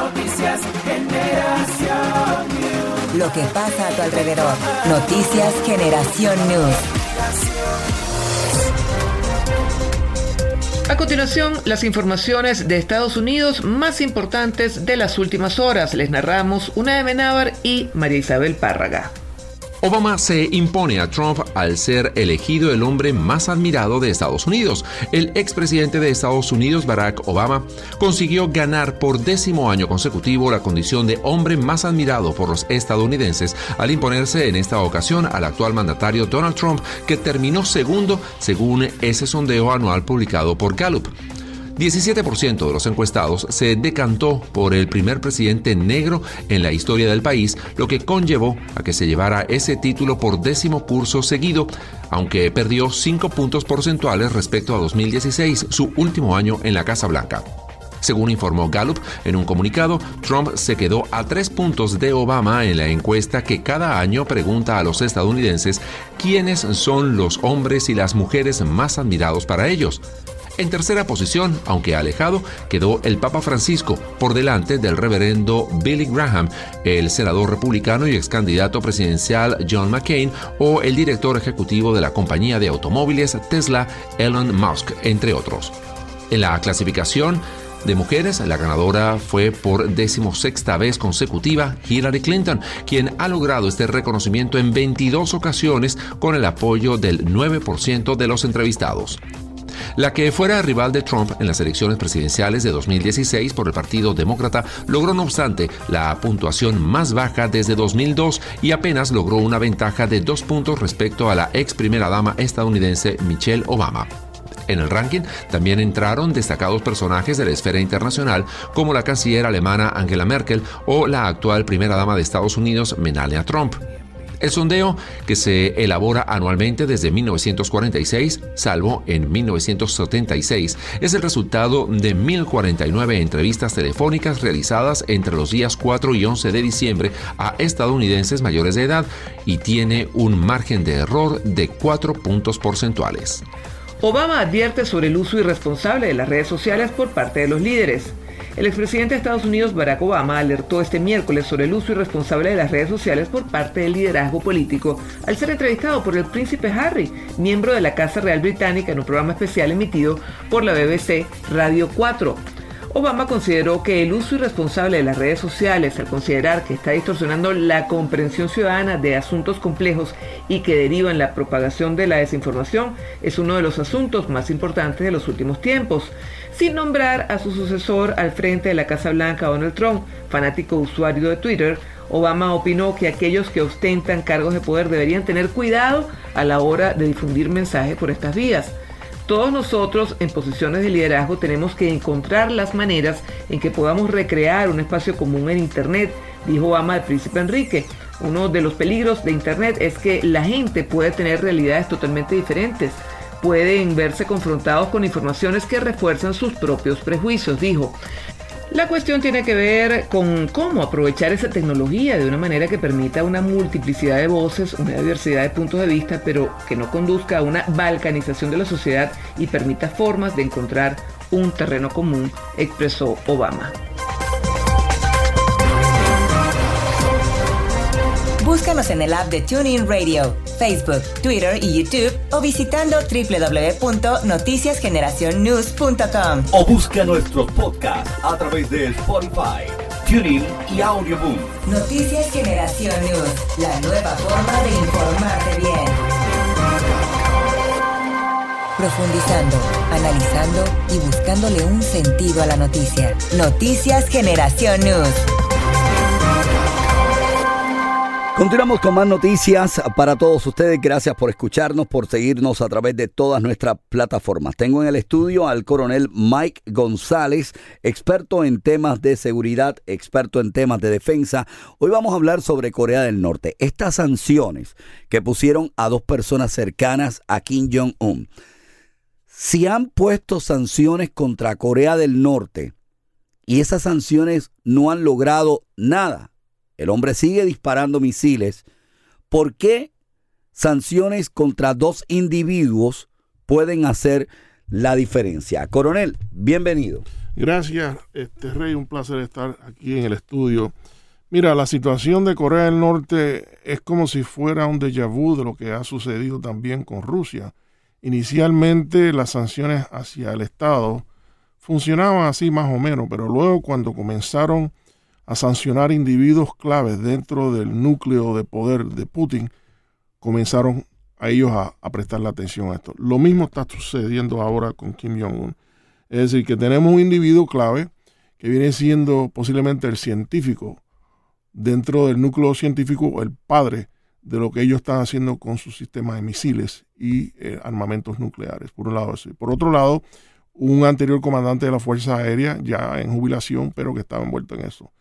Noticias Generación News. Lo que pasa a tu alrededor. Noticias Generación News. A continuación, las informaciones de Estados Unidos más importantes de las últimas horas. Les narramos Una de Menábar y María Isabel Párraga. Obama se impone a Trump al ser elegido el hombre más admirado de Estados Unidos. El expresidente de Estados Unidos, Barack Obama, consiguió ganar por 10º año consecutivo la condición de hombre más admirado por los estadounidenses al imponerse en esta ocasión al actual mandatario Donald Trump, que terminó segundo según ese sondeo anual publicado por Gallup. 17% de los encuestados se decantó por el primer presidente negro en la historia del país, lo que conllevó a que se llevara ese título por 10º curso seguido, aunque perdió 5 puntos porcentuales respecto a 2016, su último año en la Casa Blanca. Según informó Gallup en un comunicado, Trump se quedó a 3 puntos de Obama en la encuesta que cada año pregunta a los estadounidenses quiénes son los hombres y las mujeres más admirados para ellos. En tercera posición, aunque alejado, quedó el Papa Francisco, por delante del reverendo Billy Graham, el senador republicano y ex candidato presidencial John McCain o el director ejecutivo de la compañía de automóviles Tesla, Elon Musk, entre otros. En la clasificación de mujeres, la ganadora fue por 16ª vez consecutiva Hillary Clinton, quien ha logrado este reconocimiento en 22 ocasiones con el apoyo del 9% de los entrevistados. La que fuera rival de Trump en las elecciones presidenciales de 2016 por el Partido Demócrata logró, no obstante, la puntuación más baja desde 2002 y apenas logró una ventaja de 2 puntos respecto a la ex primera dama estadounidense Michelle Obama. En el ranking también entraron destacados personajes de la esfera internacional como la canciller alemana Angela Merkel o la actual primera dama de Estados Unidos Melania Trump. El sondeo, que se elabora anualmente desde 1946, salvo en 1976, es el resultado de 1.049 entrevistas telefónicas realizadas entre los días 4 y 11 de diciembre a estadounidenses mayores de edad y tiene un margen de error de 4 puntos porcentuales. Obama advierte sobre el uso irresponsable de las redes sociales por parte de los líderes. El expresidente de Estados Unidos, Barack Obama, alertó este miércoles sobre el uso irresponsable de las redes sociales por parte del liderazgo político al ser entrevistado por el príncipe Harry, miembro de la Casa Real Británica, en un programa especial emitido por la BBC Radio 4. Obama consideró que el uso irresponsable de las redes sociales, al considerar que está distorsionando la comprensión ciudadana de asuntos complejos y que deriva en la propagación de la desinformación, es uno de los asuntos más importantes de los últimos tiempos. Sin nombrar a su sucesor al frente de la Casa Blanca, Donald Trump, fanático usuario de Twitter, Obama opinó que aquellos que ostentan cargos de poder deberían tener cuidado a la hora de difundir mensajes por estas vías. Todos nosotros en posiciones de liderazgo tenemos que encontrar las maneras en que podamos recrear un espacio común en Internet, dijo Obama al príncipe Enrique. Uno de los peligros de Internet es que la gente puede tener realidades totalmente diferentes. Pueden verse confrontados con informaciones que refuerzan sus propios prejuicios, dijo. La cuestión tiene que ver con cómo aprovechar esa tecnología de una manera que permita una multiplicidad de voces, una diversidad de puntos de vista, pero que no conduzca a una balcanización de la sociedad y permita formas de encontrar un terreno común, expresó Obama. Búscanos en el app de TuneIn Radio, Facebook, Twitter y YouTube o visitando www.noticiasgeneracionnews.com. O busca nuestros podcasts a través de Spotify, TuneIn y Audioboom. Noticias Generación News, la nueva forma de informarte bien. Profundizando, analizando y buscándole un sentido a la noticia. Noticias Generación News. Continuamos con más noticias para todos ustedes. Gracias por escucharnos, por seguirnos a través de todas nuestras plataformas. Tengo en el estudio al coronel Mike González, experto en temas de seguridad, experto en temas de defensa. Hoy vamos a hablar sobre Corea del Norte. Estas sanciones que pusieron a 2 personas cercanas a Kim Jong-un. Si han puesto sanciones contra Corea del Norte y esas sanciones no han logrado nada, el hombre sigue disparando misiles, ¿por qué sanciones contra 2 individuos pueden hacer la diferencia? Coronel, bienvenido. Gracias, Rey, un placer estar aquí en el estudio. Mira, la situación de Corea del Norte es como si fuera un déjà vu de lo que ha sucedido también con Rusia. Inicialmente las sanciones hacia el Estado funcionaban así más o menos, pero luego cuando comenzaron a sancionar individuos claves dentro del núcleo de poder de Putin, comenzaron a ellos a prestarle atención a esto. Lo mismo está sucediendo ahora con Kim Jong-un. Es decir, que tenemos un individuo clave que viene siendo posiblemente el científico dentro del núcleo científico, el padre de lo que ellos están haciendo con sus sistemas de misiles y armamentos nucleares, por un lado eso. Por otro lado, un anterior comandante de la Fuerza Aérea, ya en jubilación, pero que estaba envuelto en eso.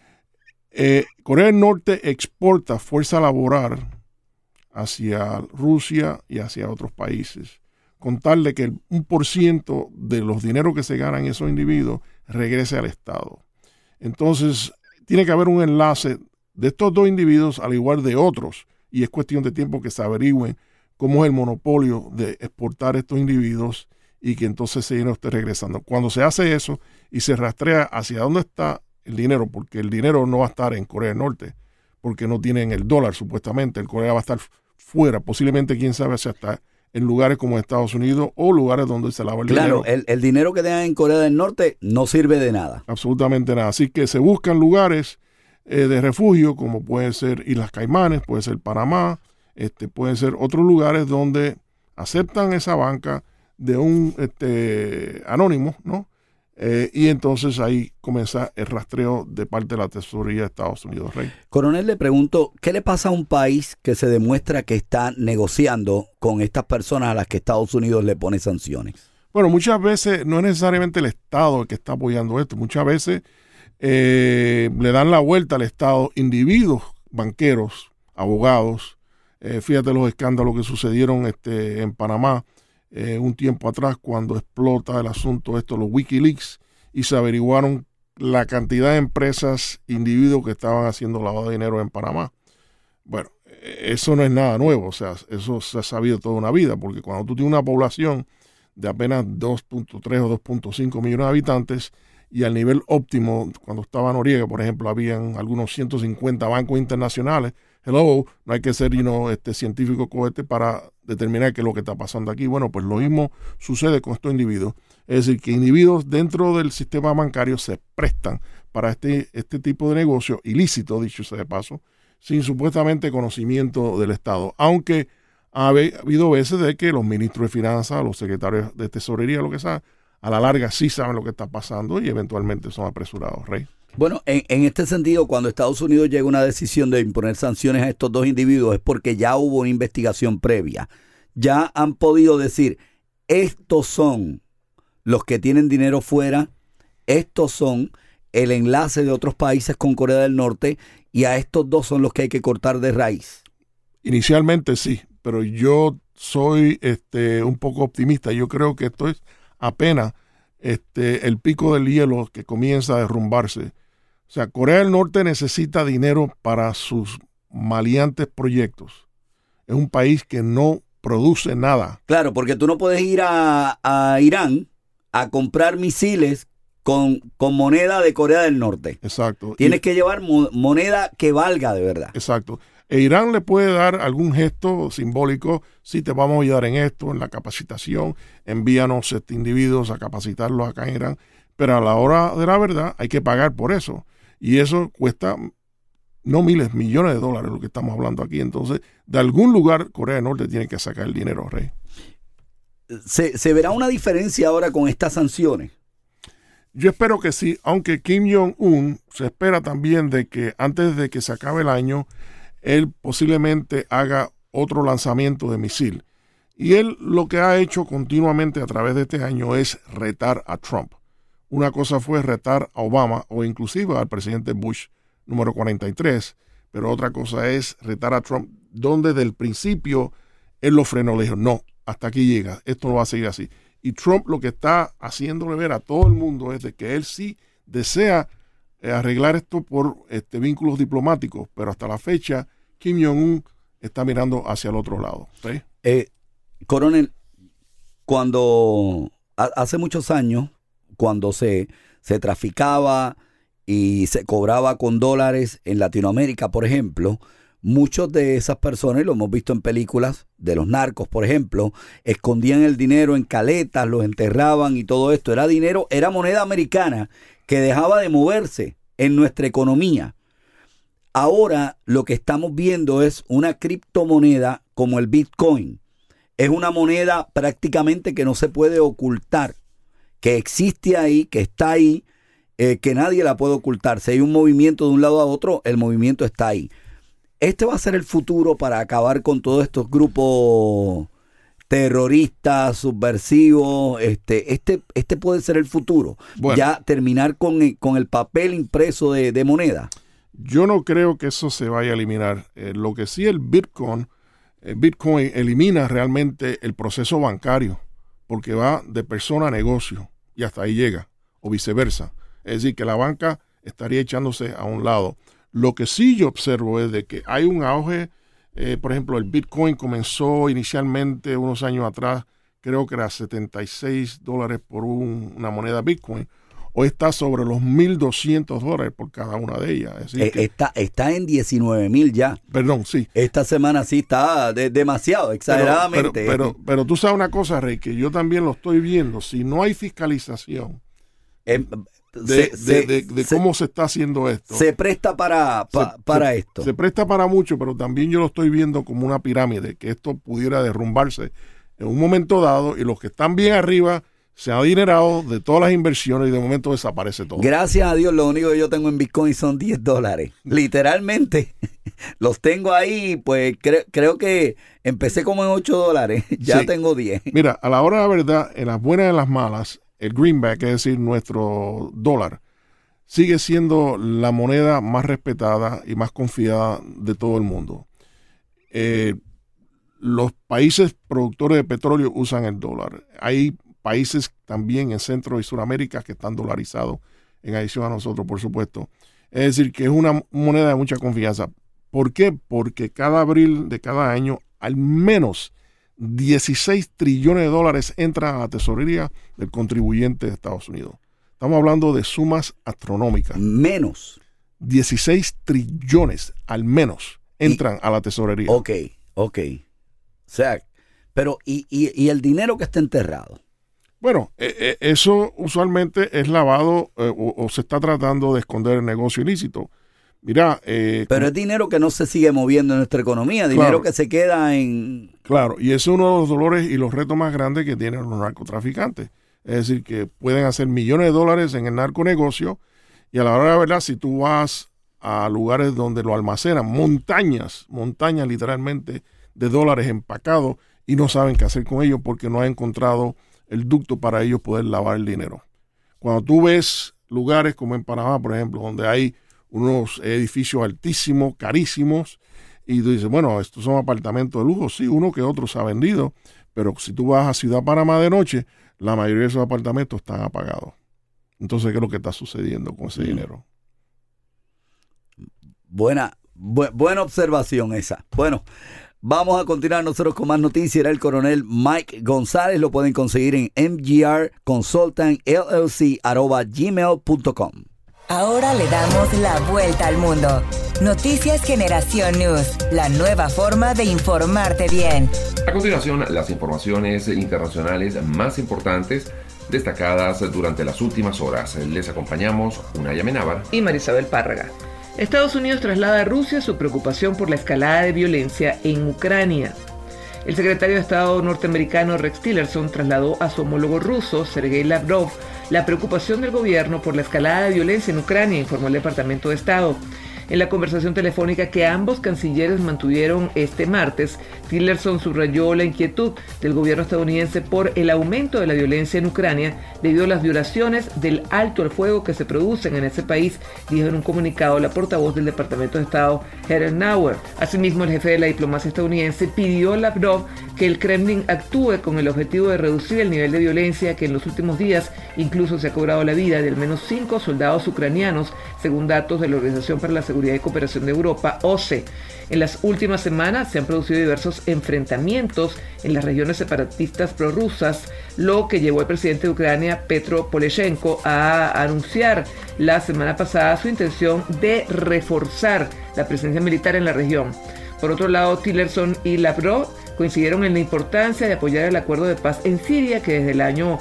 Corea del Norte exporta fuerza laboral hacia Rusia y hacia otros países, con tal de que el 1% de los dineros que se ganan esos individuos regrese al Estado. Entonces, tiene que haber un enlace de estos dos individuos, al igual de otros, y es cuestión de tiempo que se averigüen cómo es el monopolio de exportar estos individuos y que entonces se llene usted regresando. Cuando se hace eso y se rastrea hacia dónde está el dinero, porque el dinero no va a estar en Corea del Norte, porque no tienen el dólar supuestamente, el Corea va a estar fuera, posiblemente quién sabe si hasta en lugares como Estados Unidos o lugares donde se lava el dinero. Claro, el dinero que tengan en Corea del Norte no sirve de nada. Absolutamente nada. Así que se buscan lugares de refugio, como puede ser Islas Caimanes, puede ser Panamá, pueden ser otros lugares donde aceptan esa banca de un anónimo, ¿no? Y entonces ahí comienza el rastreo de parte de la Tesorería de Estados Unidos, Rey. Coronel, le pregunto, ¿qué le pasa a un país que se demuestra que está negociando con estas personas a las que Estados Unidos le pone sanciones? Bueno, muchas veces no es necesariamente el Estado el que está apoyando esto. Muchas veces le dan la vuelta al Estado individuos, banqueros, abogados. Fíjate los escándalos que sucedieron en Panamá un tiempo atrás cuando explota el asunto los WikiLeaks, y se averiguaron la cantidad de empresas, individuos que estaban haciendo lavado de dinero en Panamá. Bueno, eso no es nada nuevo, o sea, eso se ha sabido toda una vida, porque cuando tú tienes una población de apenas 2.3 o 2.5 millones de habitantes, y al nivel óptimo, cuando estaba Noriega, por ejemplo, habían algunos 150 bancos internacionales. No hay que ser científico cohete para determinar qué es lo que está pasando aquí. Bueno, pues lo mismo sucede con estos individuos. Es decir, que individuos dentro del sistema bancario se prestan para este tipo de negocio ilícito, dicho sea de paso, sin supuestamente conocimiento del Estado. Aunque ha habido veces de que los ministros de finanzas, los secretarios de tesorería, lo que sea, a la larga sí saben lo que está pasando y eventualmente son apresurados, Rey. Bueno, en este sentido, cuando Estados Unidos llega a una decisión de imponer sanciones a estos dos individuos es porque ya hubo una investigación previa. Ya han podido decir, estos son los que tienen dinero fuera, estos son el enlace de otros países con Corea del Norte, y a estos dos son los que hay que cortar de raíz. Inicialmente sí, pero yo soy un poco optimista. Yo creo que esto es apenas el pico del hielo que comienza a derrumbarse. O sea, Corea del Norte necesita dinero para sus maleantes proyectos. Es un país que no produce nada. Claro, porque tú no puedes ir a Irán a comprar misiles con moneda de Corea del Norte. Exacto. Tienes que llevar moneda que valga de verdad. Exacto. E Irán le puede dar algún gesto simbólico, si te vamos a ayudar en esto, en la capacitación, envíanos individuos a capacitarlos acá en Irán, pero a la hora de la verdad hay que pagar por eso. Y eso cuesta no miles, millones de dólares lo que estamos hablando aquí. Entonces, de algún lugar Corea del Norte tiene que sacar el dinero, Rey. ¿Se verá una diferencia ahora con estas sanciones? Yo espero que sí, aunque Kim Jong-un se espera también de que antes de que se acabe el año, él posiblemente haga otro lanzamiento de misil. Y él lo que ha hecho continuamente a través de este año es retar a Trump. Una cosa fue retar a Obama o inclusive al presidente Bush número 43, pero otra cosa es retar a Trump, donde desde el principio él lo frenó, le dijo, no, hasta aquí llega, esto no va a seguir así. Y Trump lo que está haciéndole ver a todo el mundo es de que él sí desea arreglar esto por vínculos diplomáticos, pero hasta la fecha Kim Jong-un está mirando hacia el otro lado. ¿Sí? Coronel, cuando hace muchos años, cuando se se traficaba y se cobraba con dólares en Latinoamérica, por ejemplo, muchos de esas personas, lo hemos visto en películas de los narcos, por ejemplo, escondían el dinero en caletas, los enterraban y todo esto. Era dinero, era moneda americana que dejaba de moverse en nuestra economía. Ahora lo que estamos viendo es una criptomoneda como el Bitcoin. Es una moneda prácticamente que no se puede ocultar, que existe ahí, que está ahí, que nadie la puede ocultar. Si hay un movimiento de un lado a otro, el movimiento está ahí. Este va a ser el futuro para acabar con todos estos grupos terroristas, subversivos. Este puede ser el futuro. Bueno, ya terminar con el papel impreso de moneda. Yo no creo que eso se vaya a eliminar. Lo que sí el Bitcoin elimina realmente el proceso bancario, porque va de persona a negocio y hasta ahí llega, o viceversa. Es decir, que la banca estaría echándose a un lado. Lo que sí yo observo es de que hay un auge, por ejemplo, el Bitcoin comenzó inicialmente unos años atrás, creo que era $76 por una moneda Bitcoin. Hoy está sobre los $1,200 por cada una de ellas. Es decir, está en 19,000 ya. Perdón, sí. Esta semana sí está demasiado, exageradamente. Pero tú sabes una cosa, Rey, que yo también lo estoy viendo. Si no hay fiscalización de cómo se está haciendo esto. Se presta para esto. Se presta para mucho, pero también yo lo estoy viendo como una pirámide, que esto pudiera derrumbarse en un momento dado y los que están bien arriba se han adinerado de todas las inversiones y de momento desaparece todo. Gracias a Dios, lo único que yo tengo en Bitcoin son $10. Literalmente. Los tengo ahí, pues creo que empecé como en $8. Ya sí. Tengo 10. Mira, a la hora de la verdad, en las buenas y en las malas, el greenback, es decir, nuestro dólar, sigue siendo la moneda más respetada y más confiada de todo el mundo. Los países productores de petróleo usan el dólar. Hay países también en Centro y Sudamérica que están dolarizados, en adición a nosotros, por supuesto. Es decir, que es una moneda de mucha confianza. ¿Por qué? Porque cada abril de cada año, al menos $16 trillones entran a la tesorería del contribuyente de Estados Unidos. Estamos hablando de sumas astronómicas. Menos. 16 trillones al menos entran a la tesorería. Ok. O sea, pero ¿y el dinero que está enterrado? Bueno, eso usualmente es lavado o se está tratando de esconder el negocio ilícito. Mira, pero es dinero que no se sigue moviendo en nuestra economía, dinero claro, que se queda en... Claro, y ese es uno de los dolores y los retos más grandes que tienen los narcotraficantes. Es decir, que pueden hacer millones de dólares en el narconegocio y a la hora de la verdad, si tú vas a lugares donde lo almacenan, montañas literalmente de dólares empacados y no saben qué hacer con ellos porque no han encontrado el ducto para ellos poder lavar el dinero. Cuando tú ves lugares como en Panamá, por ejemplo, donde hay unos edificios altísimos, carísimos, y tú dices, bueno, estos son apartamentos de lujo, sí, uno que otro se ha vendido, pero si tú vas a Ciudad Panamá de noche, la mayoría de esos apartamentos están apagados. Entonces, ¿qué es lo que está sucediendo con ese dinero? Buena observación esa. Bueno, vamos a continuar nosotros con más noticias. Era el coronel Mike González. Lo pueden conseguir en mgrconsultantllc@gmail.com. Ahora le damos la vuelta al mundo. Noticias Generación News, la nueva forma de informarte bien. A continuación, las informaciones internacionales más importantes destacadas durante las últimas horas. Les acompañamos Unay Amenábar y Marisabel Párraga. Estados Unidos traslada a Rusia su preocupación por la escalada de violencia en Ucrania. El secretario de Estado norteamericano Rex Tillerson trasladó a su homólogo ruso, Sergei Lavrov, la preocupación del gobierno por la escalada de violencia en Ucrania, informó el Departamento de Estado. En la conversación telefónica que ambos cancilleres mantuvieron este martes, Tillerson subrayó la inquietud del gobierno estadounidense por el aumento de la violencia en Ucrania debido a las violaciones del alto al fuego que se producen en ese país, dijo en un comunicado la portavoz del Departamento de Estado, Heather Nauer. Asimismo, el jefe de la diplomacia estadounidense pidió a Lavrov que el Kremlin actúe con el objetivo de reducir el nivel de violencia que en los últimos días incluso se ha cobrado la vida de al menos 5 soldados ucranianos, según datos de la Organización para la Seguridad Seguridad y Cooperación de Europa, OSCE. En las últimas semanas se han producido diversos enfrentamientos en las regiones separatistas prorrusas, lo que llevó al presidente de Ucrania, Petro Poroshenko, a anunciar la semana pasada su intención de reforzar la presencia militar en la región. Por otro lado, Tillerson y Lavrov coincidieron en la importancia de apoyar el acuerdo de paz en Siria, que desde el año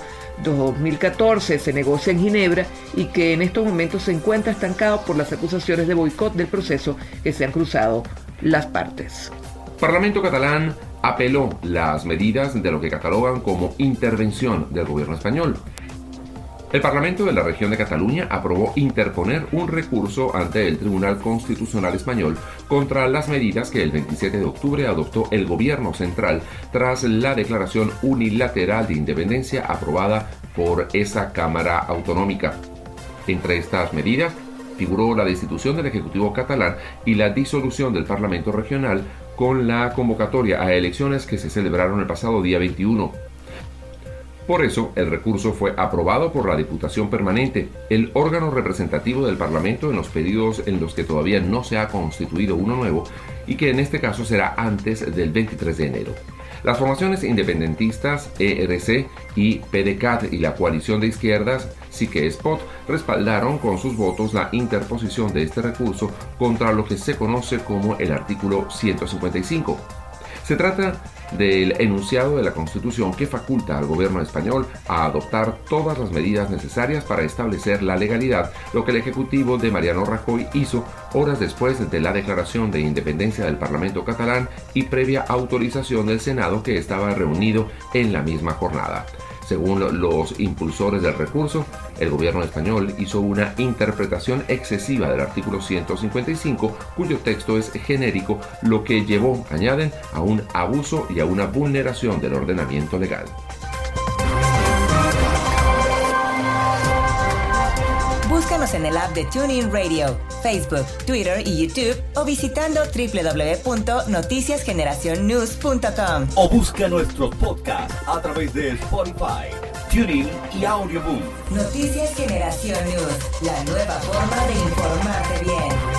2014 se negocia en Ginebra y que en estos momentos se encuentra estancado por las acusaciones de boicot del proceso que se han cruzado las partes. Parlamento catalán apeló las medidas de lo que catalogan como intervención del gobierno español. El Parlamento de la región de Cataluña aprobó interponer un recurso ante el Tribunal Constitucional Español contra las medidas que el 27 de octubre adoptó el gobierno central tras la declaración unilateral de independencia aprobada por esa Cámara Autonómica. Entre estas medidas figuró la destitución del Ejecutivo catalán y la disolución del Parlamento regional con la convocatoria a elecciones que se celebraron el pasado día 21. Por eso, el recurso fue aprobado por la Diputación Permanente, el órgano representativo del Parlamento en los periodos en los que todavía no se ha constituido uno nuevo y que en este caso será antes del 23 de enero. Las formaciones independentistas ERC y PDeCAT y la coalición de izquierdas Sí que Spot respaldaron con sus votos la interposición de este recurso contra lo que se conoce como el artículo 155. Se trata del enunciado de la Constitución que faculta al gobierno español a adoptar todas las medidas necesarias para establecer la legalidad, lo que el Ejecutivo de Mariano Rajoy hizo horas después de la declaración de independencia del Parlamento catalán y previa autorización del Senado, que estaba reunido en la misma jornada. Según los impulsores del recurso, el gobierno español hizo una interpretación excesiva del artículo 155, cuyo texto es genérico, lo que llevó, añaden, a un abuso y a una vulneración del ordenamiento legal. Búscanos en el app de TuneIn Radio, Facebook, Twitter y YouTube o visitando www.noticiasgeneracionnews.com. O busca nuestros podcasts a través de Spotify, TuneIn y Audioboom. Noticias Generación News, la nueva forma de informarte bien.